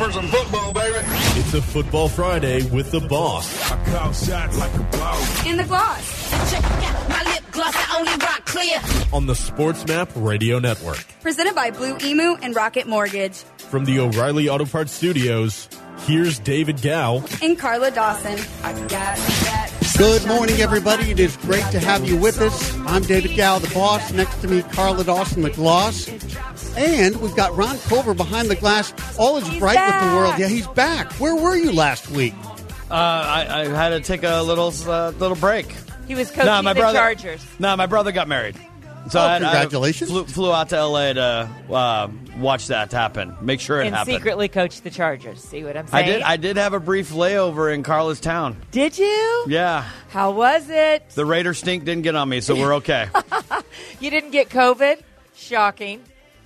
for some football, baby. It's a Football Friday with the boss. I call shots like a boss. In the gloss. Check out my lip gloss, I only rock clear. On the Sports Map Radio Network. Presented by Blue Emu and Rocket Mortgage. From the O'Reilly Auto Parts Studios, here's David Gow and Carla Dawson. I got that. Good morning, everybody. It is great to have you with us. I'm David Gow, the boss. Next to me, Carla Dawson, the gloss. And we've got Ron Culver behind the glass. All is bright with the world. Yeah, he's back. Where were you last week? I had to take a little break. He was coaching the Chargers. No, my brother got married. So congratulations. I flew out to L.A. to watch that happen. Make sure it happened. And secretly coached the Chargers. See what I'm saying? I did have a brief layover in Carla's town. Did you? Yeah. How was it? The Raider stink didn't get on me, so we're okay. You didn't get COVID? Shocking.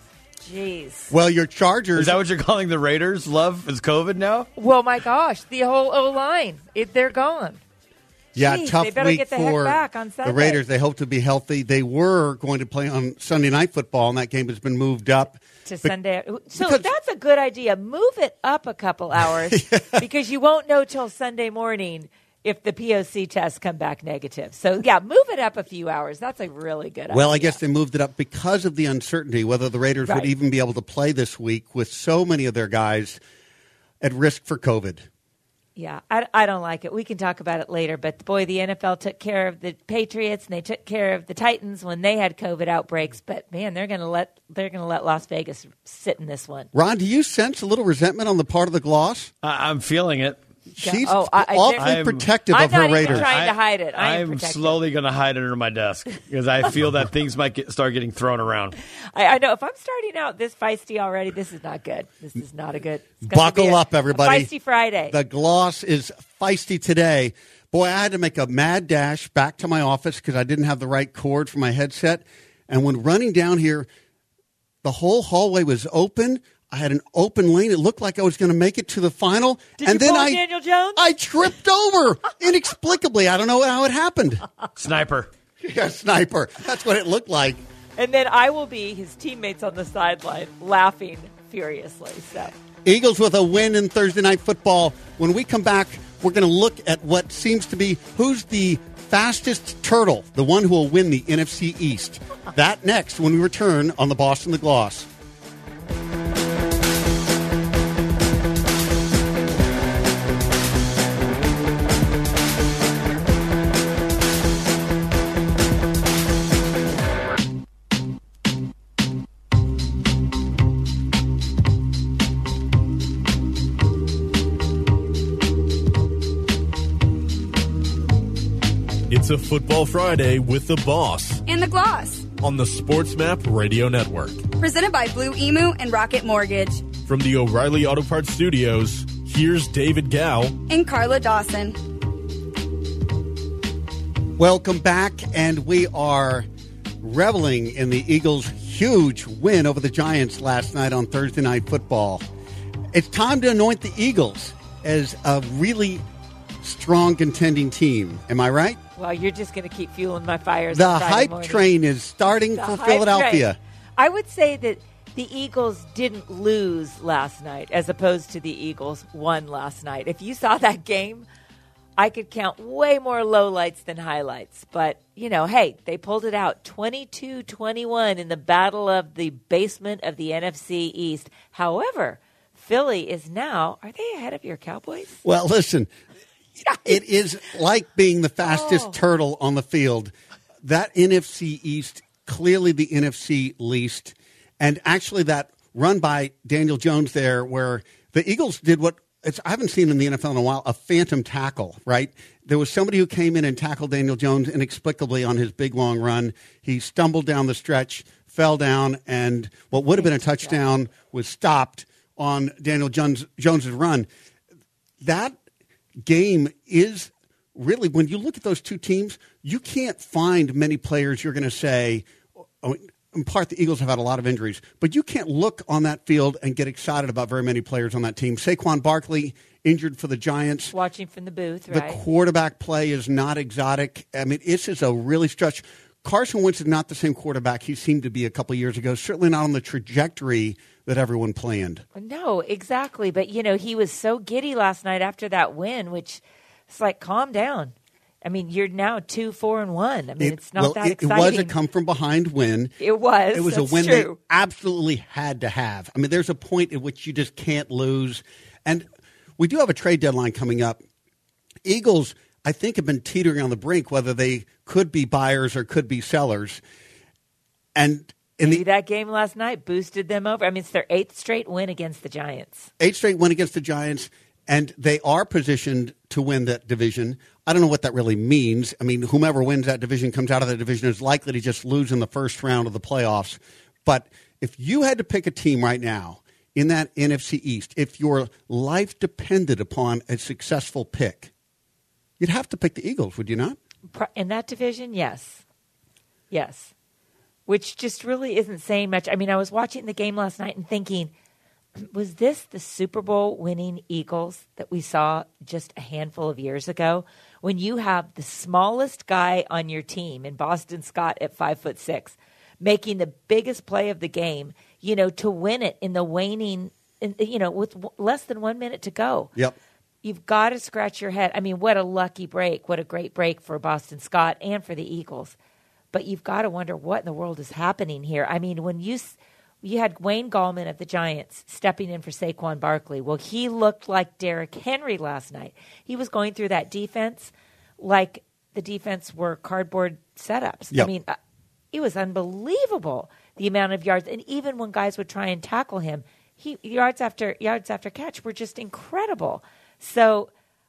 Jeez. Well, your Chargers... Is that what you're calling the Raiders? Love is COVID now? Well, my gosh. The whole O-line. They're gone. Yeah, Jeez, tough they better week get the for heck back on Sunday. the Raiders. They hope to be healthy. They were going to play on Sunday Night Football, and that game has been moved up. To Sunday. So that's a good idea. Move it up a couple hours because you won't know till Sunday morning if the POC tests come back negative. So, yeah, move it up a few hours. That's a really good idea. Well, I guess they moved it up because of the uncertainty whether the Raiders would even be able to play this week with so many of their guys at risk for COVID. Yeah, I don't like it. We can talk about it later. But, boy, the NFL took care of the Patriots and they took care of the Titans when they had COVID outbreaks. But, man, they're going to let Las Vegas sit in this one. Ron, do you sense a little resentment on the part of the gloss? I'm feeling it. She's awfully protective of her Raiders. I'm not even trying to hide it. I'm slowly going to hide it under my desk because I feel that things might start getting thrown around. I know. If I'm starting out this feisty already, this is not good. This is not a good. Buckle up, everybody. Feisty Friday. The gloss is feisty today. Boy, I had to make a mad dash back to my office because I didn't have the right cord for my headset. And when running down here, the whole hallway was open. I had an open lane. It looked like I was going to make it to the final. Did you pull Daniel Jones? I tripped over inexplicably. I don't know how it happened. Sniper. Yeah, sniper. That's what it looked like. And then I will be his teammates on the sideline laughing furiously. So Eagles with a win in Thursday Night Football. When we come back, we're going to look at what seems to be who's the fastest turtle, the one who will win the NFC East. That next when we return on the Boss and the Gloss. It's a Football Friday with the boss. In the gloss. On the Sports Map Radio Network. Presented by Blue Emu and Rocket Mortgage. From the O'Reilly Auto Parts Studios, here's David Gow and Carla Dawson. Welcome back, and we are reveling in the Eagles' huge win over the Giants last night on Thursday Night Football. It's time to anoint the Eagles as a really strong contending team. Am I right? Well, you're just going to keep fueling my fires. The hype train is starting for Philadelphia. I would say that the Eagles didn't lose last night as opposed to the Eagles won last night. If you saw that game, I could count way more lowlights than highlights. But, you know, hey, they pulled it out 22-21 in the battle of the basement of the NFC East. However, Philly is now, are they ahead of your Cowboys? Well, listen, it is like being the fastest turtle on the field. That NFC East, clearly the NFC least. And actually that run by Daniel Jones there where the Eagles did what I haven't seen in the NFL in a while, a phantom tackle, right? There was somebody who came in and tackled Daniel Jones inexplicably on his big, long run. He stumbled down the stretch, fell down, and what would have been a touchdown was stopped on Daniel Jones's run. That game is really, when you look at those two teams, you can't find many players you're going to say, in part, the Eagles have had a lot of injuries, but you can't look on that field and get excited about very many players on that team. Saquon Barkley injured for the Giants. Watching from the booth, right? The quarterback play is not exotic. I mean, this is a really stretch. Carson Wentz is not the same quarterback he seemed to be a couple years ago, certainly not on the trajectory that everyone planned. No, exactly. But, he was so giddy last night after that win, which it's like, calm down. I mean, you're now 2-4-1. I mean, it's not that exciting. It was a come-from-behind win. It was. It was a win they absolutely had to have. I mean, there's a point at which you just can't lose. And we do have a trade deadline coming up. Eagles, I think, have been teetering on the brink whether they could be buyers or could be sellers. And maybe that game last night boosted them over. I mean, it's their 8th straight win against the Giants. 8th straight win against the Giants, and they are positioned to win that division. I don't know what that really means. I mean, whomever wins that division comes out of that division is likely to just lose in the first round of the playoffs. But if you had to pick a team right now in that NFC East, if your life depended upon a successful pick, you'd have to pick the Eagles, would you not? In that division, yes. Yes. Which just really isn't saying much. I mean, I was watching the game last night and thinking, was this the Super Bowl winning Eagles that we saw just a handful of years ago? When you have the smallest guy on your team in Boston Scott at 5'6", making the biggest play of the game, to win it in the waning, with less than 1 minute to go. Yep. You've got to scratch your head. I mean, what a lucky break. What a great break for Boston Scott and for the Eagles. But you've got to wonder what in the world is happening here. I mean, when you had Wayne Gallman of the Giants stepping in for Saquon Barkley. Well, he looked like Derrick Henry last night. He was going through that defense like the defense were cardboard setups. Yep. I mean, it was unbelievable, the amount of yards. And even when guys would try and tackle him, yards after catch were just incredible. So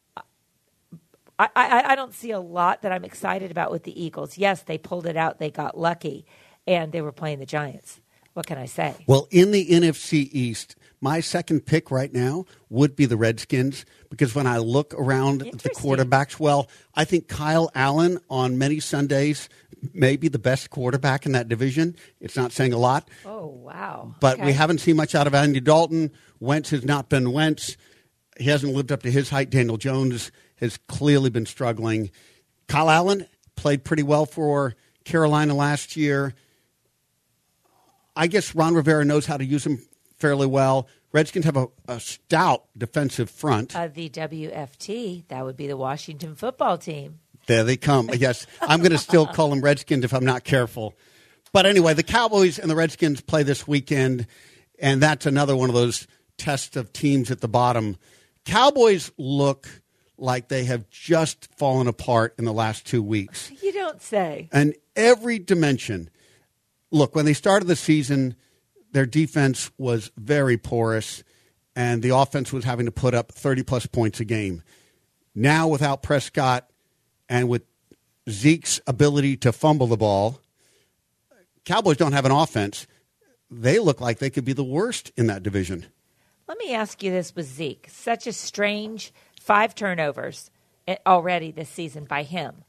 I don't see a lot that I'm excited about with the Eagles. Yes, they pulled it out. They got lucky, and they were playing the Giants. What can I say? Well, in the NFC East, my second pick right now would be the Redskins, because when I look around at the quarterbacks, well, I think Kyle Allen on many Sundays may be the best quarterback in that division. It's not saying a lot. Oh, wow. But Okay. we haven't seen much out of Andy Dalton. Wentz has not been Wentz. He hasn't lived up to his height. Daniel Jones has clearly been struggling. Kyle Allen played pretty well for Carolina last year. I guess Ron Rivera knows how to use him fairly well. Redskins have a stout defensive front. The WFT, that would be the Washington football team. There they come. Yes, I'm going to still call them Redskins if I'm not careful. But anyway, the Cowboys and the Redskins play this weekend, and that's another one of those tests of teams at the bottom. Cowboys look like they have just fallen apart in the last 2 weeks. You don't say. And every dimension. Look, when they started the season, their defense was very porous, and the offense was having to put up 30-plus points a game. Now, without Prescott and with Zeke's ability to fumble the ball, Cowboys don't have an offense. They look like they could be the worst in that division. Let me ask you this with Zeke. Such a strange 5 turnovers already this season by him.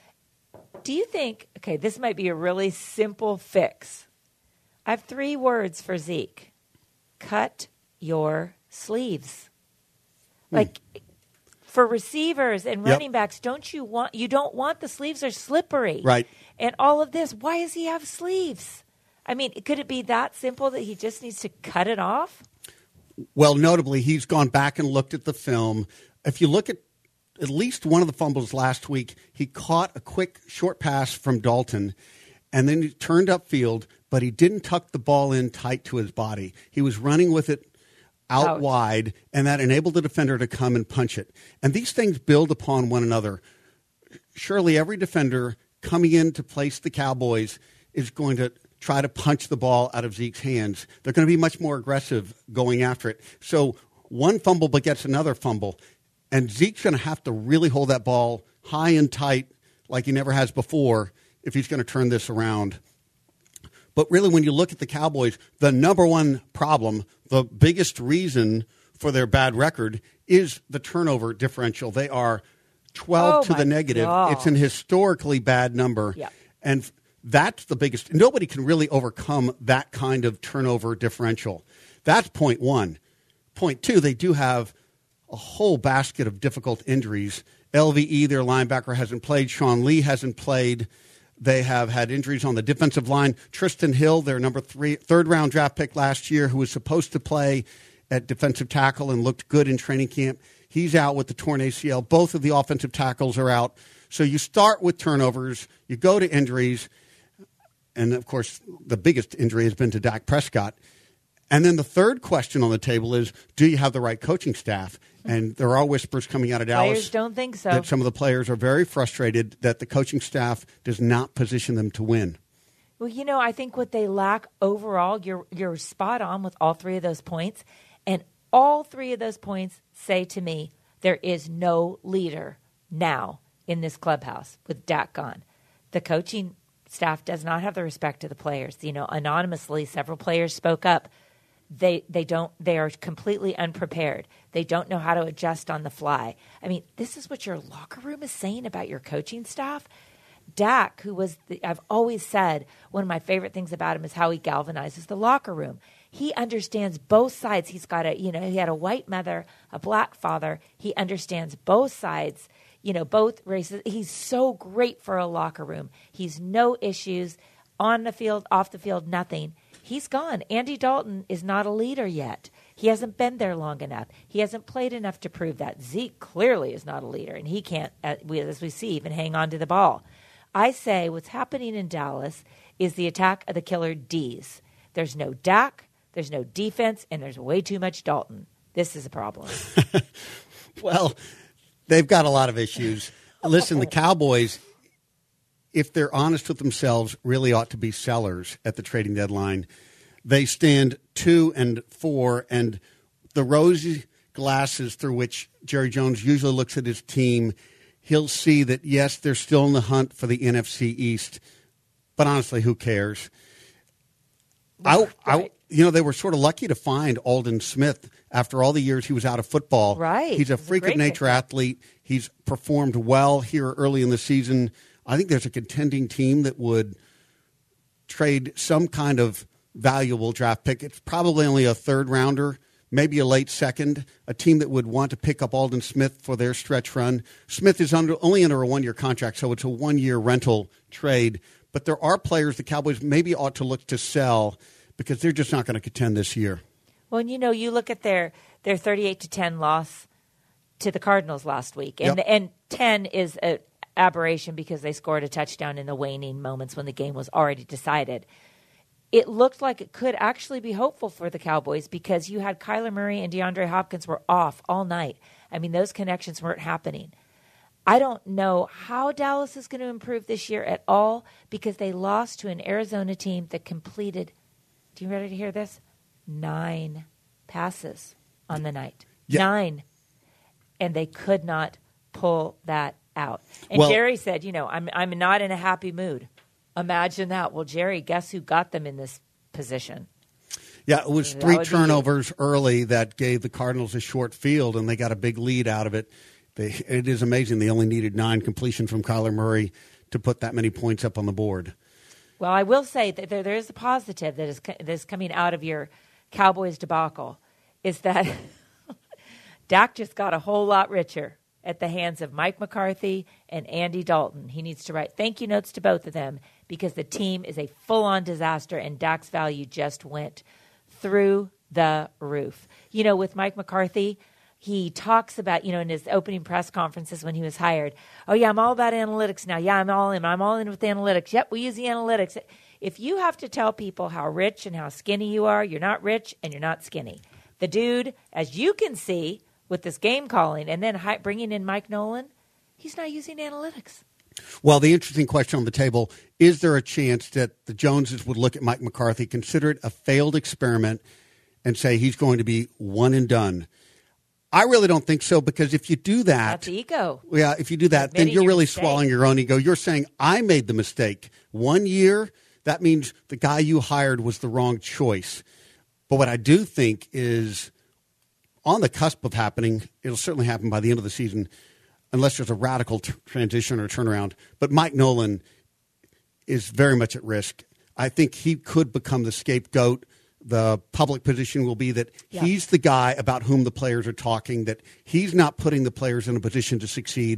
Do you think, okay, this might be a really simple fix. I have 3 words for Zeke. Cut your sleeves. Like, for receivers and running backs, you don't want the sleeves are slippery. Right. And all of this, why does he have sleeves? I mean, could it be that simple that he just needs to cut it off? Well, notably, he's gone back and looked at the film. If you look at least one of the fumbles last week, he caught a quick short pass from Dalton, and then he turned upfield, but he didn't tuck the ball in tight to his body. He was running with it out wide, and that enabled the defender to come and punch it. And these things build upon one another. Surely every defender coming in to place the Cowboys is going to try to punch the ball out of Zeke's hands. They're going to be much more aggressive going after it. So one fumble begets another fumble, and Zeke's going to have to really hold that ball high and tight like he never has before if he's going to turn this around. But really, when you look at the Cowboys, the number one problem, the biggest reason for their bad record is the turnover differential. They are 12 to the negative. God. It's an historically bad number. Yeah. And that's the biggest. Nobody can really overcome that kind of turnover differential. That's point one. Point two, they do have a whole basket of difficult injuries. LVE, their linebacker, hasn't played. Sean Lee hasn't played. They have had injuries on the defensive line. Tristan Hill, their third-round draft pick last year, who was supposed to play at defensive tackle and looked good in training camp, he's out with the torn ACL. Both of the offensive tackles are out. So you start with turnovers, you go to injuries, and, of course, the biggest injury has been to Dak Prescott. And then the third question on the table is, do you have the right coaching staff? And there are whispers coming out of Dallas. Players don't think so. That some of the players are very frustrated that the coaching staff does not position them to win. Well, I think what they lack overall, you're spot on with all three of those points. And all three of those points say to me, there is no leader now in this clubhouse with Dak gone. The coaching staff does not have the respect of the players. Anonymously, several players spoke up. They are completely unprepared. They don't know how to adjust on the fly. I mean, this is what your locker room is saying about your coaching staff. Dak, I've always said one of my favorite things about him is how he galvanizes the locker room. He understands both sides. He's got he had a white mother, a black father. He understands both sides, both races. He's so great for a locker room. He's no issues on the field, off the field, nothing. He's gone. Andy Dalton is not a leader yet. He hasn't been there long enough. He hasn't played enough to prove that. Zeke clearly is not a leader, and he can't, as we see, even hang on to the ball. I say what's happening in Dallas is the attack of the killer D's. There's no Dak, there's no defense, and there's way too much Dalton. This is a problem. Well, they've got a lot of issues. Listen, the Cowboys, if they're honest with themselves, really ought to be sellers at the trading deadline. They stand 2-4, and the rosy glasses through which Jerry Jones usually looks at his team, he'll see that, yes, they're still in the hunt for the NFC East, but honestly, who cares? They were sort of lucky to find Aldon Smith after all the years he was out of football. Right. He's a freak of nature athlete. He's performed well here early in the season. I think there's a contending team that would trade some kind of valuable draft pick. It's probably only a third rounder, maybe a late second, a team that would want to pick up Aldon Smith for their stretch run. Smith is only under a one-year contract, so it's a one-year rental trade. But there are players the Cowboys maybe ought to look to sell because they're just not going to contend this year. Well, you look at their 38-10 loss to the Cardinals last week, and 10 is an aberration because they scored a touchdown in the waning moments when the game was already decided. It looked like it could actually be hopeful for the Cowboys because you had Kyler Murray and DeAndre Hopkins were off all night. I mean, those connections weren't happening. I don't know how Dallas is going to improve this year at all because they lost to an Arizona team that completed, do you ready to hear this? 9 passes on the night. Yeah. 9. And they could not pull that out. And Jerry said, I'm not in a happy mood. Imagine that. Well, Jerry, guess who got them in this position? Yeah, it was 3 turnovers early that gave the Cardinals a short field, and they got a big lead out of it. It is amazing. They only needed 9 completions from Kyler Murray to put that many points up on the board. Well, I will say that there is a positive that is coming out of your Cowboys debacle, is that Dak just got a whole lot richer at the hands of Mike McCarthy and Andy Dalton. He needs to write thank you notes to both of them because the team is a full-on disaster and Dak's value just went through the roof. With Mike McCarthy, he talks about, in his opening press conferences when he was hired, oh, yeah, I'm all about analytics now. Yeah, I'm all in with the analytics. Yep, we use the analytics. If you have to tell people how rich and how skinny you are, you're not rich and you're not skinny. The dude, as you can see, with this game calling and then bringing in Mike Nolan, he's not using analytics. Well, the interesting question on the table, is there a chance that the Joneses would look at Mike McCarthy, consider it a failed experiment, and say he's going to be one and done? I really don't think so because if you do that... That's ego. Yeah, if you do that, then you're really swallowing your own ego. You're saying, I made the mistake. 1 year, that means the guy you hired was the wrong choice. But what I do think is on the cusp of happening, it'll certainly happen by the end of the season, unless there's a radical transition or turnaround. But Mike Nolan is very much at risk. I think he could become the scapegoat. The public position will be that he's the guy about whom the players are talking, that he's not putting the players in a position to succeed.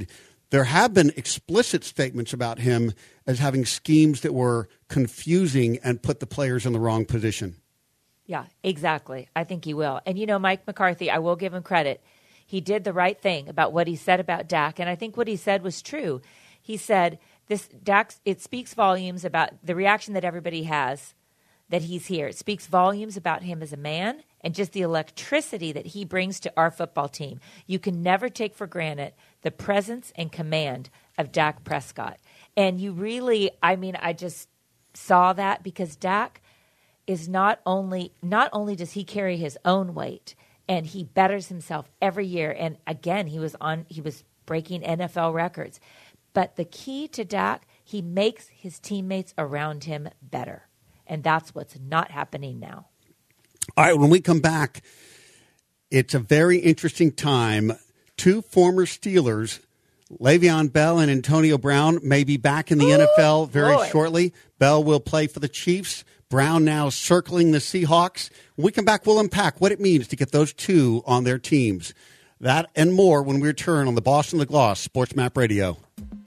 there have been explicit statements about him as having schemes that were confusing and put the players in the wrong position. Yeah, exactly. I think he will. And, Mike McCarthy, I will give him credit. He did the right thing about what he said about Dak, and I think what he said was true. He said, it speaks volumes about the reaction that everybody has that he's here. It speaks volumes about him as a man and just the electricity that he brings to our football team. You can never take for granted the presence and command of Dak Prescott. And you really, I just saw that because Dak is not only does he carry his own weight and he betters himself every year. And again, he was breaking NFL records. But the key to Dak, he makes his teammates around him better. And that's what's not happening now. All right, when we come back, it's a very interesting time. Two former Steelers, Le'Veon Bell and Antonio Brown, may be back in the NFL very shortly. Bell will play for the Chiefs. Brown now circling the Seahawks. When we come back, we'll unpack what it means to get those two on their teams. That and more when we return on the Boston The Gloss Sports Map Radio.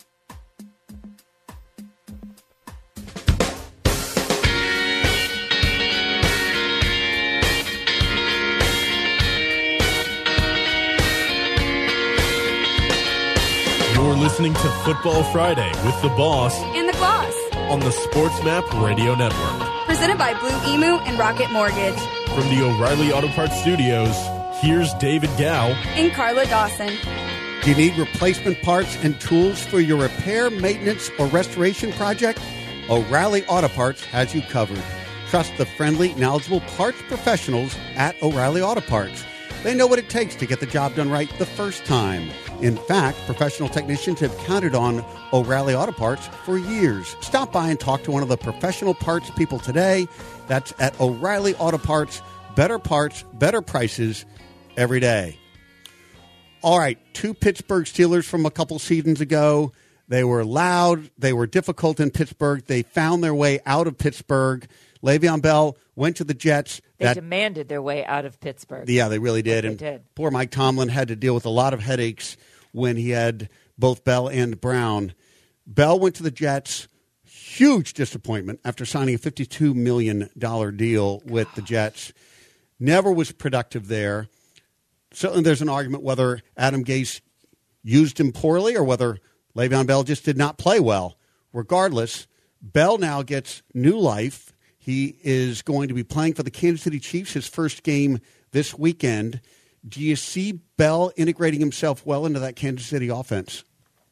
You're listening to Football Friday with the Boss And the Gloss. on the Sports Map Radio Network. Presented by Blue Emu and Rocket Mortgage. From the O'Reilly Auto Parts Studios, here's David Gow. And Carla Dawson. Do you need replacement parts and tools for your repair, maintenance, or restoration project? O'Reilly Auto Parts has you covered. Trust the friendly, knowledgeable parts professionals at O'Reilly Auto Parts. They know what it takes to get the job done right the first time. In fact, professional technicians have counted on O'Reilly Auto Parts for years. Stop by and talk to one of the professional parts people today. That's at O'Reilly Auto Parts. Better parts, better prices every day. All right, two Pittsburgh Steelers from a couple seasons ago. They were loud. They were difficult in Pittsburgh. They found their way out of Pittsburgh. Le'Veon Bell went to the Jets. They demanded their way out of Pittsburgh. Yeah, they really did. They And did. Poor Mike Tomlin had to deal with a lot of headaches when he had both Bell and Brown. Bell went to the Jets. Huge disappointment after signing a $52 million deal with the Jets. Never was productive there. Certainly there's an argument whether Adam Gase used him poorly or whether Le'Veon Bell just did not play well. Regardless, Bell now gets new life. He is going to be playing for the Kansas City Chiefs, his first game this weekend. Do you see Bell integrating himself well into that Kansas City offense?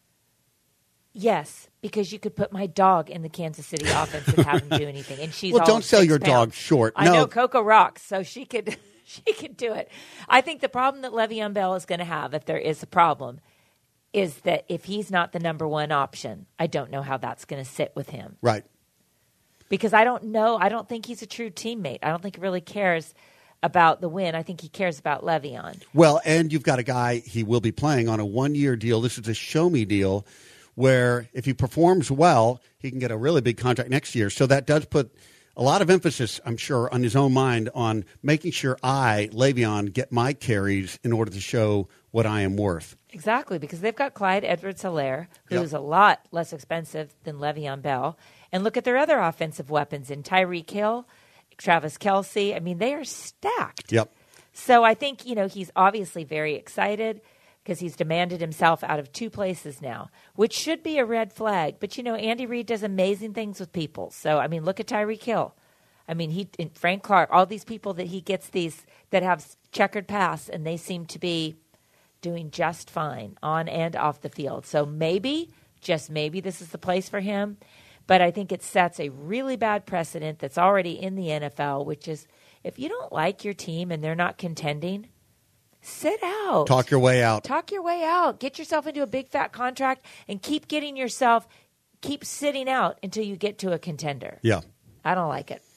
Yes, because you could put my dog in the Kansas City offense and have him do anything. And she's Well, all don't sell 6 your pounds. dog short. I No. know Coco rocks, so she could do it. I think the problem that Le'Veon Bell is going to have, if there is a problem, is that if he's not the number one option, I don't know how that's going to sit with him. Right. Because I don't know. I don't think he's a true teammate. I don't think he really cares about the win. I think he cares about Le'Veon. Well, and you've got a guy he will be playing on a one-year deal. This is a show-me deal where if he performs well, he can get a really big contract next year. So that does put a lot of emphasis, I'm sure, on his own mind on making sure I, Le'Veon, get my carries in order to show what I am worth. Exactly, because they've got Clyde Edwards-Helaire, who Yep. is a lot less expensive than Le'Veon Bell. And look at their other offensive weapons in Tyreek Hill, Travis Kelce. I mean, they are stacked. Yep. So I think, he's obviously very excited because he's demanded himself out of 2 places now, which should be a red flag. But, Andy Reid does amazing things with people. So, look at Tyreek Hill. Frank Clark, all these people that he gets these that have checkered paths, and they seem to be doing just fine on and off the field. So maybe, just maybe, this is the place for him. But I think it sets a really bad precedent that's already in the NFL, which is if you don't like your team and they're not contending, sit out. Talk your way out. Talk your way out. Get yourself into a big fat contract and keep sitting out until you get to a contender. Yeah. I don't like it.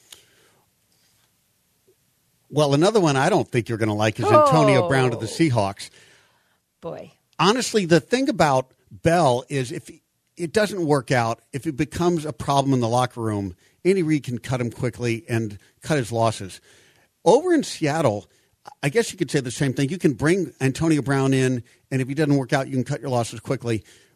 Well, another one I don't think you're going to like is Antonio Brown to the Seahawks. Boy. Honestly, the thing about Bell is if it doesn't work out, if it becomes a problem in the locker room, Andy Reid can cut him quickly and cut his losses. Over in Seattle, I guess you could say the same thing. You can bring Antonio Brown in, and if he doesn't work out, you can cut your losses quickly.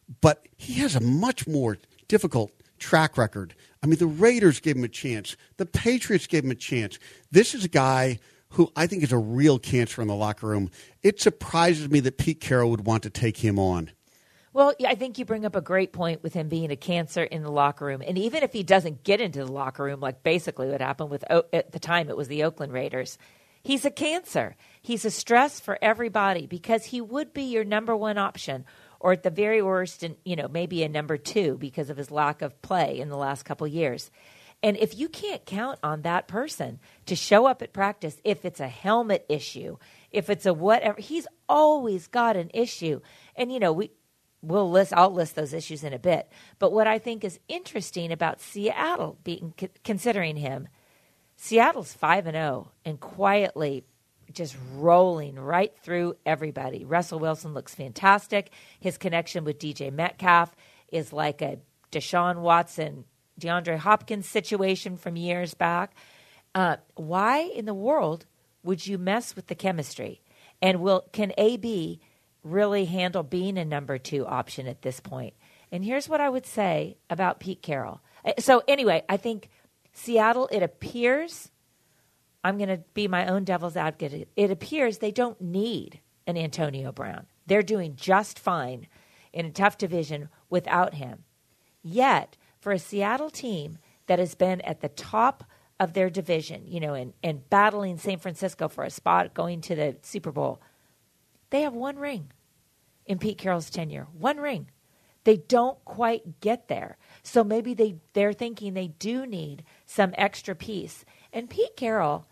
but he has a much more difficult track record. I mean, the Raiders gave him a chance. The Patriots gave him a chance. This is a guy who I think is a real cancer in the locker room. It surprises me that Pete Carroll would want to take him on. Well, I think you bring up a great point with him being a cancer in the locker room. And even if he doesn't get into the locker room, like basically what happened with, at the time it was the Oakland Raiders, he's a cancer. He's a stress for everybody because he would be your number one option, or at the very worst, maybe a number two because of his lack of play in the last couple years. And if you can't count on that person to show up at practice, if it's a helmet issue, if it's a whatever, he's always got an issue. And, I'll list those issues in a bit. But what I think is interesting about Seattle considering him, Seattle's 5-0 and quietly just rolling right through everybody. Russell Wilson looks fantastic. His connection with DJ Metcalf is like a Deshaun Watson, DeAndre Hopkins situation from years back. Why in the world would you mess with the chemistry? And can AB really handle being a number two option at this point? And here's what I would say about Pete Carroll. So anyway, I think Seattle, it appears, I'm going to be my own devil's advocate, it appears they don't need an Antonio Brown. They're doing just fine in a tough division without him. Yet, for a Seattle team that has been at the top of their division, and battling San Francisco for a spot going to the Super Bowl, they have one ring in Pete Carroll's tenure. One ring. They don't quite get there. So maybe they're thinking they do need some extra piece. And Pete Carroll,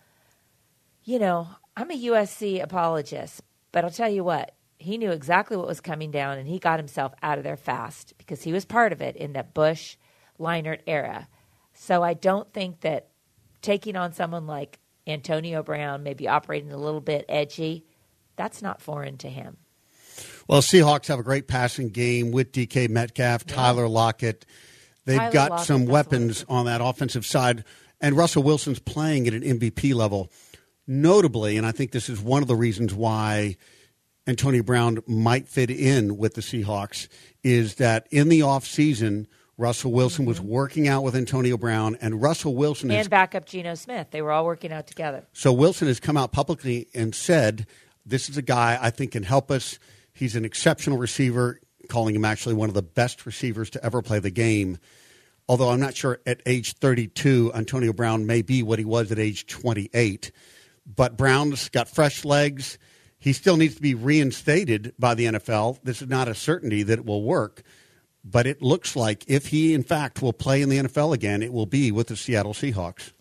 I'm a USC apologist, but I'll tell you what, he knew exactly what was coming down, and he got himself out of there fast because he was part of it in that Bush Leinart era. So I don't think that taking on someone like Antonio Brown, maybe operating a little bit edgy, that's not foreign to him. Well, Seahawks have a great passing game with DK Metcalf, Tyler Lockett. They've got some weapons on that offensive side, and Russell Wilson's playing at an MVP level. Notably, and I think this is one of the reasons why Antonio Brown might fit in with the Seahawks, is that in the offseason, Russell Wilson was working out with Antonio Brown, and Russell Wilson and backup Geno Smith. They were all working out together. So Wilson has come out publicly and said, this is a guy I think can help us. He's an exceptional receiver, calling him actually one of the best receivers to ever play the game. Although I'm not sure at age 32, Antonio Brown may be what he was at age 28. But Brown's got fresh legs. He still needs to be reinstated by the NFL. This is not a certainty that it will work. But it looks like if he, in fact, will play in the NFL again, it will be with the Seattle Seahawks.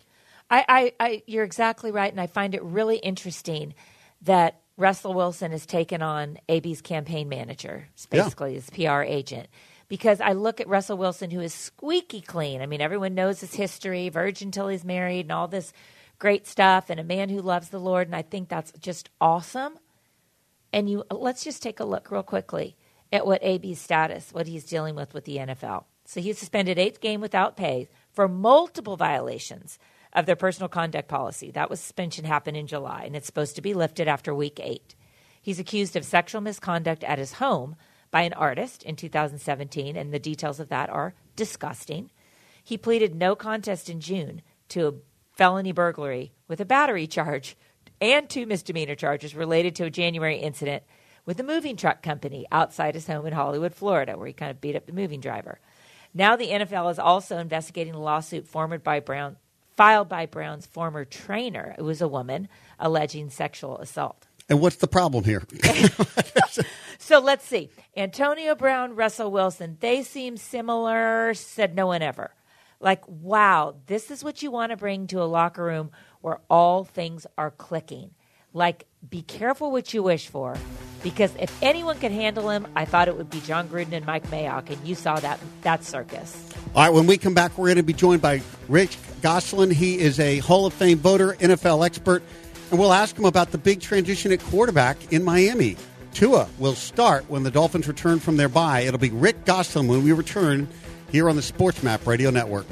You're exactly right, and I find it really interesting that Russell Wilson has taken on AB's campaign manager, basically his PR agent, because I look at Russell Wilson, who is squeaky clean. I mean, everyone knows his history, virgin till he's married and all this great stuff, and a man who loves the Lord, and I think that's just awesome. And let's just take a look real quickly at what AB's status, what he's dealing with the NFL. So he's suspended 8th game without pay for multiple violations of their personal conduct policy. That suspension happened in July, and it's supposed to be lifted after week 8. He's accused of sexual misconduct at his home by an artist in 2017, and the details of that are disgusting. He pleaded no contest in June to a felony burglary with a battery charge and 2 misdemeanor charges related to a January incident with a moving truck company outside his home in Hollywood, Florida, where he kind of beat up the moving driver. Now the NFL is also investigating a lawsuit filed by Brown's former trainer. It was a woman alleging sexual assault. And what's the problem here? So let's see. Antonio Brown, Russell Wilson, they seem similar, said no one ever. Like, wow, this is what you want to bring to a locker room where all things are clicking. Like, be careful what you wish for, because if anyone could handle him, I thought it would be John Gruden and Mike Mayock, and you saw that circus. All right, when we come back, we're going to be joined by Rick Gosselin. He is a Hall of Fame voter, NFL expert, and we'll ask him about the big transition at quarterback in Miami. Tua will start when the Dolphins return from their bye. It'll be Rick Gosselin when we return here on the SportsMap Radio Network.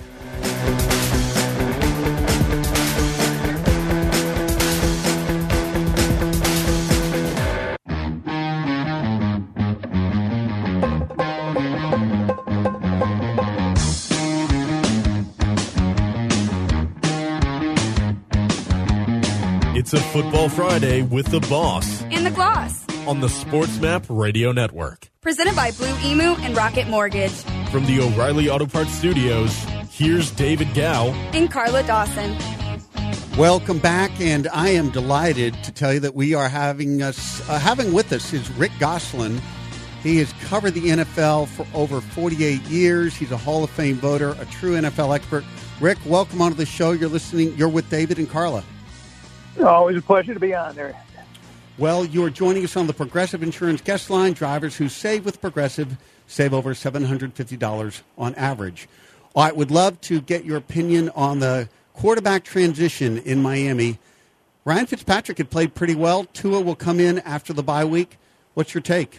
It's a Football Friday with the Boss And the Gloss. on the SportsMap Radio Network. Presented by Blue Emu and Rocket Mortgage. From the O'Reilly Auto Parts Studios, here's David Gow. And Carla Dawson. Welcome back, and I am delighted to tell you that we are having with us is Rick Gosselin. He has covered the NFL for over 48 years. He's a Hall of Fame voter, a true NFL expert. Rick, welcome onto the show. You're with David and Carla. Always a pleasure to be on there. Well, you're joining us on the Progressive Insurance Guest Line. Drivers who save with Progressive save over $750 on average. I would love to get your opinion on the quarterback transition in Miami. Ryan Fitzpatrick had played pretty well. Tua will come in after the bye week. What's your take?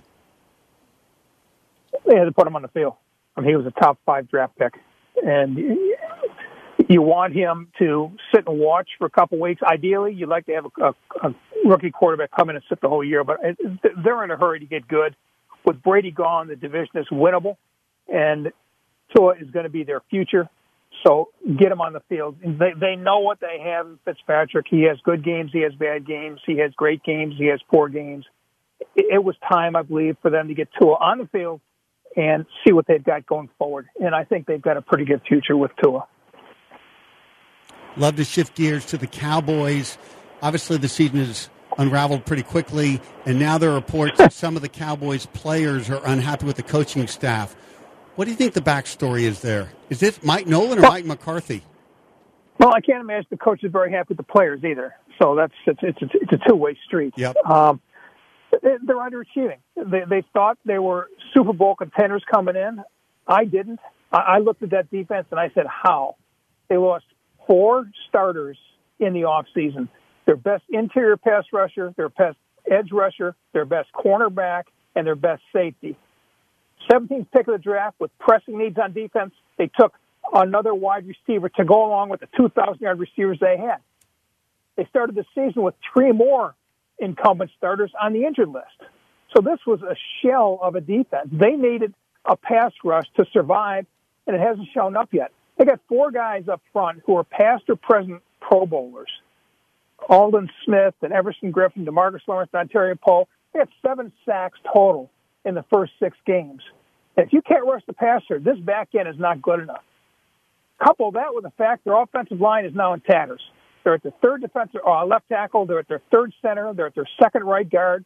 They had to put him on the field. I mean, he was a top 5 draft pick. And you want him to sit and watch for a couple weeks. Ideally, you'd like to have a rookie quarterback come in and sit the whole year, but they're in a hurry to get good. With Brady gone, the division is winnable, and Tua is going to be their future. So get him on the field. They know what they have in Fitzpatrick. He has good games. He has bad games. He has great games. He has poor games. It was time, I believe, for them to get Tua on the field and see what they've got going forward. And I think they've got a pretty good future with Tua. Love to shift gears to the Cowboys. Obviously, the season has unraveled pretty quickly, and now there are reports that some of the Cowboys players are unhappy with the coaching staff. What do you think the backstory is there? Is this Mike Nolan or Mike McCarthy? Well, I can't imagine the coach is very happy with the players either. So it's a two-way street. Yep. They're underachieving. They thought they were Super Bowl contenders coming in. I didn't. I looked at that defense and I said, how? They lost 4 starters in the offseason. Their best interior pass rusher, their best edge rusher, their best cornerback, and their best safety. 17th pick of the draft with pressing needs on defense. They took another wide receiver to go along with the 2,000-yard receivers they had. They started the season with 3 more incumbent starters on the injured list. So this was a shell of a defense. They needed a pass rush to survive, and it hasn't shown up yet. They got 4 guys up front who are past or present Pro Bowlers. Aldon Smith and Everson Griffin, DeMarcus Lawrence, and Ontario Poe. They had 7 sacks total in the first 6 games. And if you can't rush the passer, this back end is not good enough. Couple that with the fact their offensive line is now in tatters. They're at their 3rd defensive left tackle. They're at their 3rd center. They're at their 2nd right guard.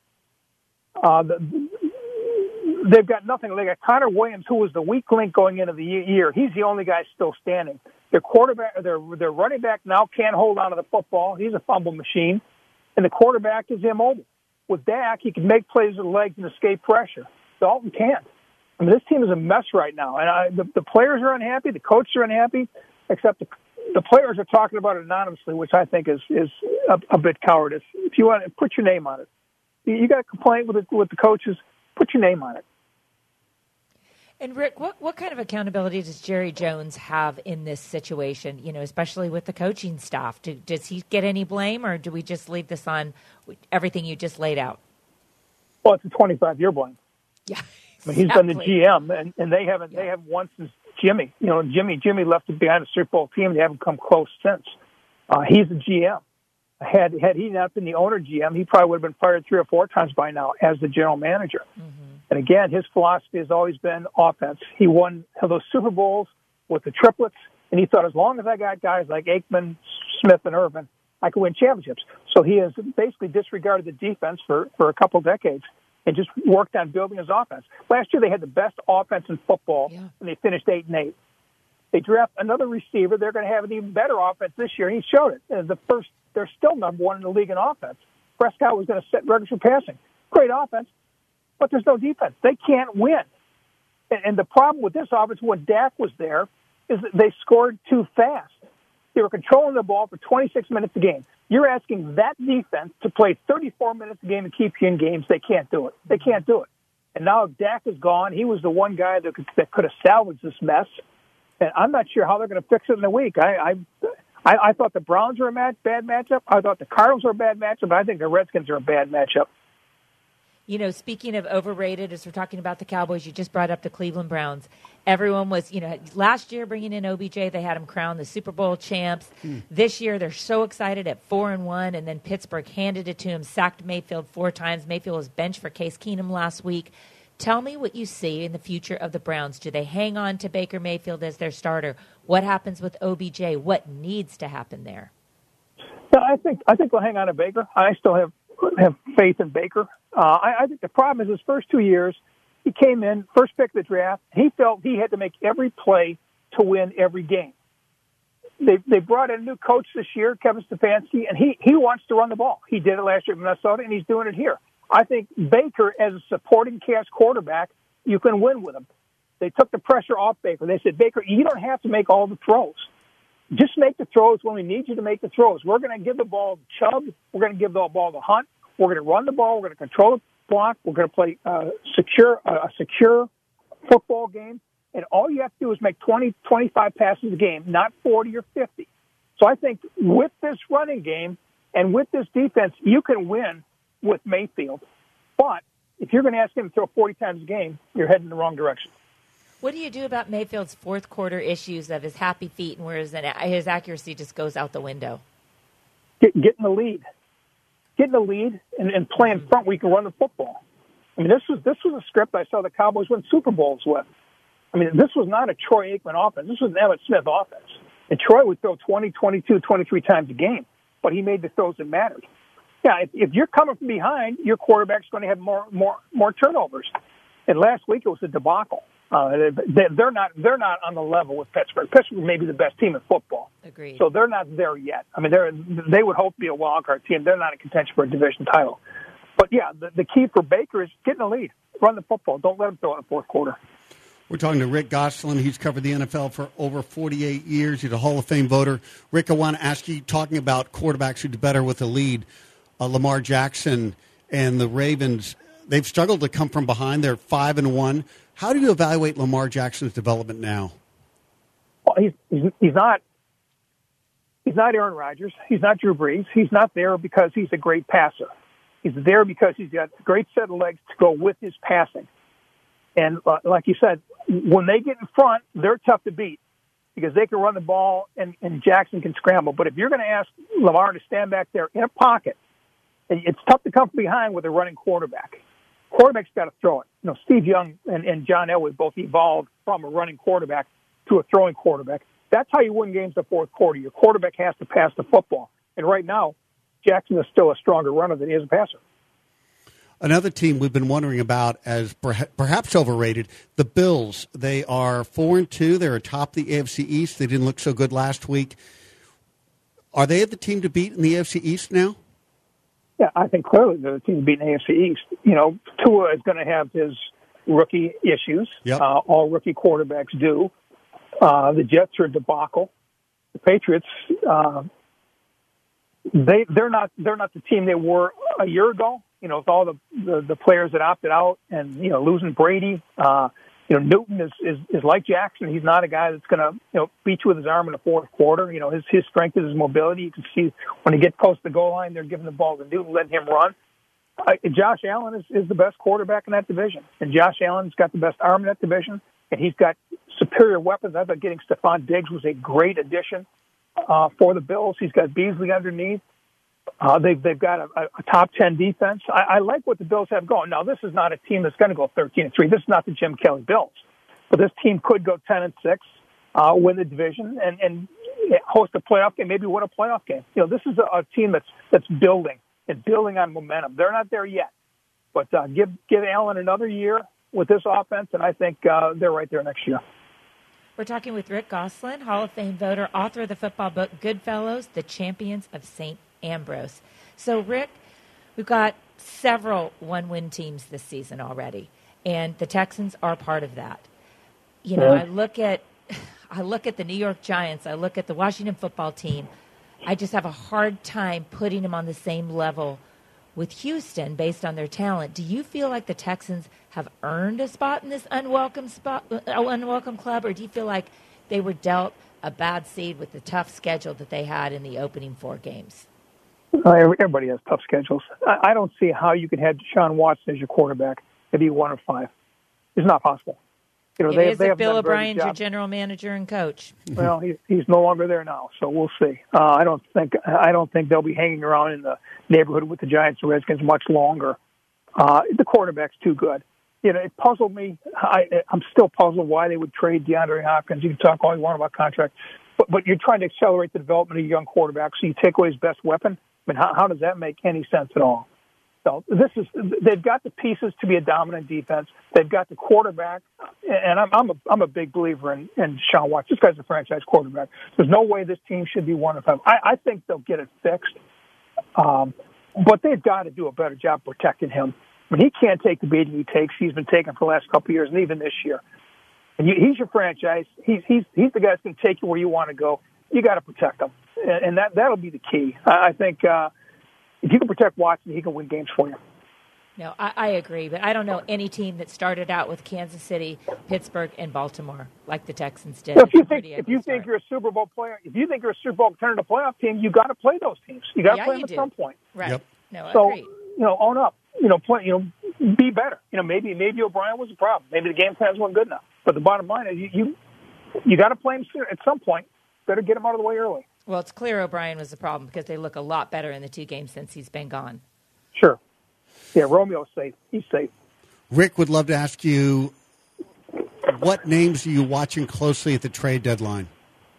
They've got nothing. They got Connor Williams, who was the weak link going into the year. He's the only guy still standing. Their quarterback, their running back now can't hold on to the football. He's a fumble machine. And the quarterback is immobile. With Dak, he can make plays with the legs and escape pressure. Dalton can't. I mean, this team is a mess right now. And the players are unhappy. The coaches are unhappy, except the players are talking about it anonymously, which I think is a bit cowardice. If you want to put your name on it. You got to complain with the coaches. Put your name on it. And Rick, what kind of accountability does Jerry Jones have in this situation, especially with the coaching staff? Does he get any blame, or do we just leave this on everything you just laid out? Well, it's a 25-year blame. Yeah. I mean, he's been the GM, and they haven't won since Jimmy. Jimmy left behind the Super Bowl team. They haven't come close since. He's the GM. Had he not been the owner GM, he probably would have been fired 3 or 4 times by now as the general manager. Mm-hmm. And again, his philosophy has always been offense. He won those Super Bowls with the triplets, and he thought as long as I got guys like Aikman, Smith, and Irvin, I could win championships. So he has basically disregarded the defense for a couple decades and just worked on building his offense. Last year they had the best offense in football, and they finished 8-8. They draft another receiver. They're going to have an even better offense this year, and he showed it. They're still number 1 in the league in offense. Prescott was going to set records for passing. Great offense, but there's no defense. They can't win. And the problem with this offense when Dak was there is that they scored too fast. They were controlling the ball for 26 minutes a game. You're asking that defense to play 34 minutes a game and keep you in games. They can't do it. They can't do it. And now Dak is gone. He was the one guy that could have salvaged this mess. And I'm not sure how they're going to fix it in a week. I thought the Browns were a bad matchup. I thought the Cardinals were a bad matchup. But I think the Redskins are a bad matchup. You know, speaking of overrated, as we're talking about the Cowboys, you just brought up the Cleveland Browns. Everyone was, last year bringing in OBJ, they had him crowned the Super Bowl champs. This year, they're so excited at 4-1, and then Pittsburgh handed it to him, sacked Mayfield 4 times. Mayfield was benched for Case Keenum last week. Tell me what you see in the future of the Browns. Do they hang on to Baker Mayfield as their starter? What happens with OBJ? What needs to happen there? No, I think we'll hang on to Baker. I still have faith in Baker. I think the problem is his first 2 years, he came in, first pick of the draft. He felt he had to make every play to win every game. They brought in a new coach this year, Kevin Stefanski, and he wants to run the ball. He did it last year in Minnesota, and he's doing it here. I think Baker, as a supporting cast quarterback, you can win with him. They took the pressure off Baker. They said, Baker, you don't have to make all the throws. Just make the throws when we need you to make the throws. We're going to give the ball to Chubb. We're going to give the ball to Hunt. We're going to run the ball. We're going to control the block. We're going to play a secure football game. And all you have to do is make 20, 25 passes a game, not 40 or 50. So I think with this running game and with this defense, you can win with Mayfield. But if you're going to ask him to throw 40 times a game, you're heading in the wrong direction. What do you do about Mayfield's fourth quarter issues of his happy feet and where his accuracy just goes out the window? Get in the lead. Get in the lead and play in front where you can run the football. I mean, this was a script I saw the Cowboys win Super Bowls with. I mean, this was not a Troy Aikman offense. This was an Emmitt Smith offense. And Troy would throw 20, 22, 23 times a game, but he made the throws that mattered. Yeah, if you're coming from behind, your quarterback's going to have more turnovers. And last week it was a debacle. They're not on the level with Pittsburgh. Pittsburgh may be the best team in football. Agreed. So they're not there yet. I mean, they would hope to be a wild card team. They're not in contention for a division title. But yeah, the key for Baker is get in the lead, run the football. Don't let him throw in the fourth quarter. We're talking to Rick Gosselin. He's covered the NFL for over 48 years. He's a Hall of Fame voter. Rick, I want to ask you, talking about quarterbacks who do better with the lead, Lamar Jackson and the Ravens, they've struggled to come from behind. They're 5-1. How do you evaluate Lamar Jackson's development now? Well, he's not Aaron Rodgers. He's not Drew Brees. He's not there because he's a great passer. He's there because he's got a great set of legs to go with his passing. And like you said, when they get in front, they're tough to beat because they can run the ball and Jackson can scramble. But if you're going to ask Lamar to stand back there in a pocket, it's tough to come from behind with a running quarterback. Quarterback's got to throw it. You know, Steve Young and John Elway both evolved from a running quarterback to a throwing quarterback. That's how you win games in the fourth quarter. Your quarterback has to pass the football. And right now, Jackson is still a stronger runner than he is a passer. Another team we've been wondering about as perhaps overrated, the Bills. They are 4-2. They're atop the AFC East. They didn't look so good last week. Are they the team to beat in the AFC East now? Yeah, I think clearly they're the team to beat in the AFC East. You know, Tua is going to have his rookie issues. Yep. All rookie quarterbacks do. The Jets are a debacle. The Patriots, they're not the team they were a year ago. You know, with all the players that opted out and, you know, losing Brady, Newton is like Jackson. He's not a guy that's going to, beat you with his arm in the fourth quarter. You know, his strength is his mobility. You can see when he gets close to the goal line, they're giving the ball to Newton, letting him run. Josh Allen is the best quarterback in that division. And Josh Allen's got the best arm in that division. And he's got superior weapons. I thought getting Stephon Diggs was a great addition for the Bills. He's got Beasley underneath. They've got a top 10 defense. I like what the Bills have going. Now, this is not a team that's going to go 13-3. This is not the Jim Kelly Bills. But this team could go 10-6, win the division, and host a playoff game, maybe win a playoff game. You know, this is a team that's building and building on momentum. They're not there yet. But give Allen another year with this offense, and I think they're right there next year. We're talking with Rick Gosselin, Hall of Fame voter, author of the football book Goodfellows, The Champions of St. Ambrose. So, Rick, we've got several one-win teams this season already, and the Texans are part of that. You know, I look at the New York Giants, I look at the Washington football team. I just have a hard time putting them on the same level with Houston based on their talent. Do you feel like the Texans have earned a spot in this unwelcome club, or do you feel like they were dealt a bad seed with the tough schedule that they had in the opening 4 games? Everybody has tough schedules. I don't see how you could have Deshaun Watson as your quarterback if he 1-5. It's not possible. It is if Bill O'Brien's your general manager and coach. Well, he's no longer there now, so we'll see. I don't think they'll be hanging around in the neighborhood with the Giants and Redskins much longer. The quarterback's too good. It puzzled me. I'm still puzzled why they would trade DeAndre Hopkins. You can talk all you want about contract, but you're trying to accelerate the development of a young quarterback, so you take away his best weapon. I mean, how does that make any sense at all? So they've got the pieces to be a dominant defense. They've got the quarterback, and I'm a big believer in Deshaun Watson. This guy's a franchise quarterback. There's no way this team should be 1-5. I think they'll get it fixed, but they've got to do a better job protecting him. I mean, he can't take the beating he takes. He's been taking for the last couple of years, and even this year. And he's your franchise. He's the guy that's going to take you where you want to go. You got to protect him, and that'll be the key. I think. If you can protect Watson, he can win games for you. No, I agree, but I don't know any team that started out with Kansas City, Pittsburgh, and Baltimore like the Texans did. If you think you're a Super Bowl player, if you think you're a Super Bowl contender playoff team, you got to play those teams. You got to play them at some point. Right? Yep. No, so agreed. Own up. Play. Be better. Maybe O'Brien was a problem. Maybe the game plans weren't good enough. But the bottom line is you got to play him at some point. Better get him out of the way early. Well, it's clear O'Brien was the problem because they look a lot better in the 2 games since he's been gone. Sure. Yeah, Romeo's safe. He's safe. Rick would love to ask you, what names are you watching closely at the trade deadline?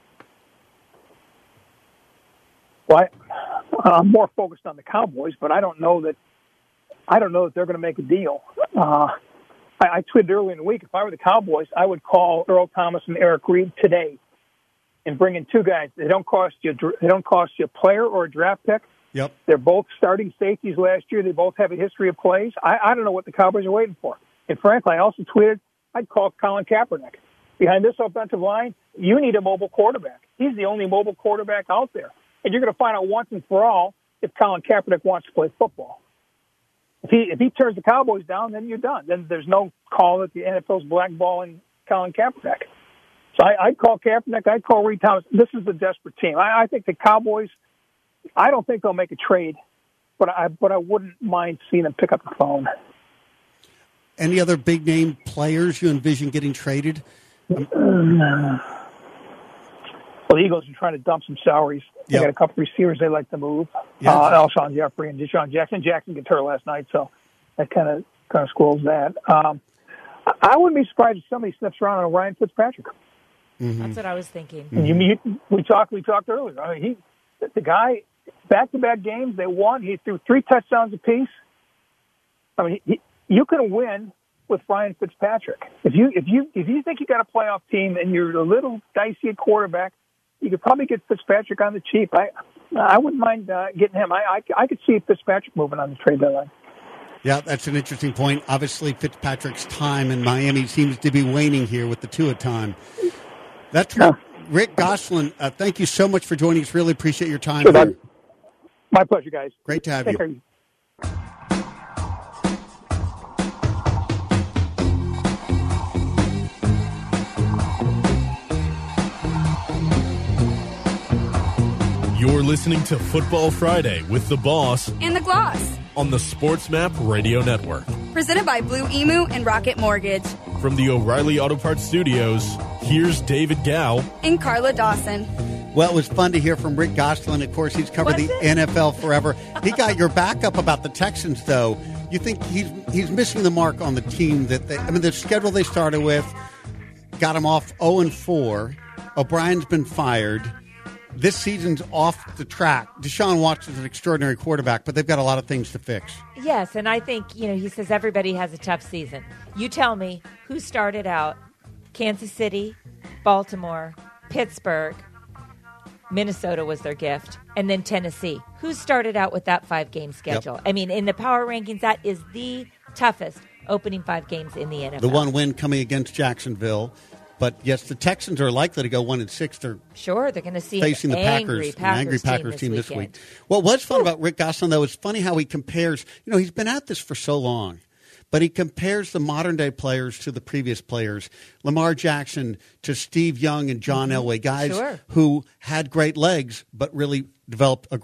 Well, I'm more focused on the Cowboys, but I don't know that they're going to make a deal. I tweeted earlier in the week, if I were the Cowboys, I would call Earl Thomas and Eric Reed today and bring in 2 guys. They don't cost you a player or a draft pick. Yep. They're both starting safeties last year. They both have a history of plays. I don't know what the Cowboys are waiting for. And frankly, I also tweeted, I'd call Colin Kaepernick. Behind this offensive line, you need a mobile quarterback. He's the only mobile quarterback out there. And you're going to find out once and for all if Colin Kaepernick wants to play football. If he turns the Cowboys down, then you're done. Then there's no call that the NFL's blackballing Colin Kaepernick. So I'd call Kaepernick. I'd call Reed Thomas. This is a desperate team. I think the Cowboys, I don't think they'll make a trade, but I wouldn't mind seeing them pick up the phone. Any other big-name players you envision getting traded? Well, the Eagles are trying to dump some salaries. They got a couple receivers they like to move. Alshon Jeffrey and Deshaun Jackson. Jackson got hurt last night, so that kind of squirrels that. I wouldn't be surprised if somebody sniffs around on Ryan Fitzpatrick. Mm-hmm. That's what I was thinking. Mm-hmm. We talked earlier. I mean, the guy, back-to-back games, they won. He threw 3 touchdowns apiece. I mean, you can win with Ryan Fitzpatrick. If you think you got a playoff team and you're a little dicey at quarterback, you could probably get Fitzpatrick on the cheap. I wouldn't mind getting him. I could see Fitzpatrick moving on the trade deadline. Yeah, that's an interesting point. Obviously, Fitzpatrick's time in Miami seems to be waning here with the Tua time. That's Rick Gosselin. Thank you so much for joining us. Really appreciate your time. Sure, my pleasure, guys. Great to have Take you. Care. You're listening to Football Friday with the Boss And the Gloss. on the SportsMap Radio Network. Presented by Blue Emu and Rocket Mortgage. From the O'Reilly Auto Parts Studios, here's David Gow. And Carla Dawson. Well, it was fun to hear from Rick Gosselin. Of course, he's covered the NFL forever. He got your backup about the Texans, though. You think he's missing the mark on the team the schedule they started with got him off 0-4. O'Brien's been fired. This season's off the track. Deshaun Watson's an extraordinary quarterback, but they've got a lot of things to fix. Yes, and I think, he says everybody has a tough season. You tell me who started out Kansas City, Baltimore, Pittsburgh, Minnesota was their gift, and then Tennessee. Who started out with that 5-game schedule? Yep. I mean, in the power rankings, that is the toughest opening 5 games in the NFL. The one win coming against Jacksonville. But, yes, the Texans are likely to go 1-6. They're going to see facing the angry Packers team this weekend. week. Well, what's fun about Rick Gosselin, though, is funny how he compares. He's been at this for so long, but he compares the modern-day players to the previous players. Lamar Jackson to Steve Young and John Elway, guys who had great legs but really developed a great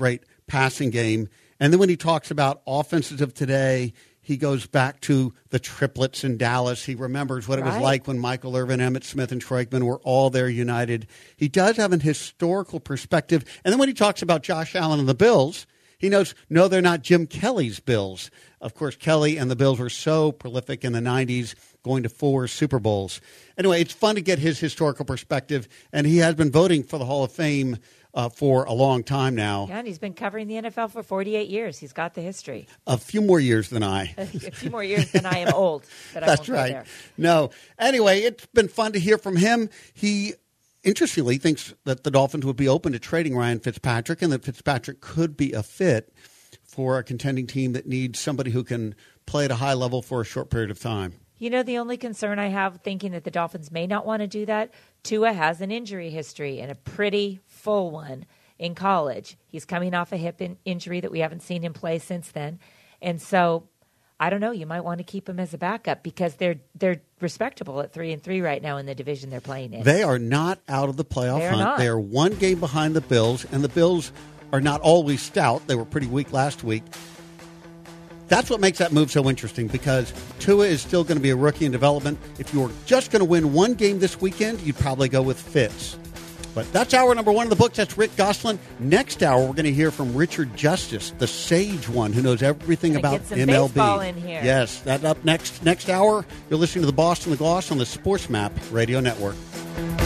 passing game. And then when he talks about offenses of today, he goes back to the triplets in Dallas. He remembers what it was like when Michael Irvin, Emmitt Smith, and Troikman were all there united. He does have an historical perspective. And then when he talks about Josh Allen and the Bills, he knows, no, they're not Jim Kelly's Bills. Of course, Kelly and the Bills were so prolific in the 90s, going to 4 Super Bowls. Anyway, it's fun to get his historical perspective, and he has been voting for the Hall of Fame for a long time now. Yeah, and he's been covering the NFL for 48 years. He's got the history. A few more years than I. A few more years than I am old. But That's I won't right. go there. No. Anyway, it's been fun to hear from him. He, interestingly, thinks that the Dolphins would be open to trading Ryan Fitzpatrick and that Fitzpatrick could be a fit for a contending team that needs somebody who can play at a high level for a short period of time. You know, the only concern I have thinking that the Dolphins may not want to do that, Tua has an injury history and a pretty full one in college. He's coming off a hip injury that we haven't seen him play since then. And so, I don't know, you might want to keep him as a backup because they're respectable at 3-3 right now in the division they're playing in. They are not out of the playoff They are hunt. not. They are one game behind the Bills, and the Bills are not always stout. They were pretty weak last week. That's what makes that move so interesting because Tua is still going to be a rookie in development. If you were just going to win one game this weekend, you'd probably go with Fitz. But that's hour number 1 of the books. That's Rick Gosselin. Next hour, we're going to hear from Richard Justice, the sage one who knows everything about get some MLB. baseball in here. Yes, that up next hour. You're listening to the Boston The Gloss on the Sports Map Radio Network.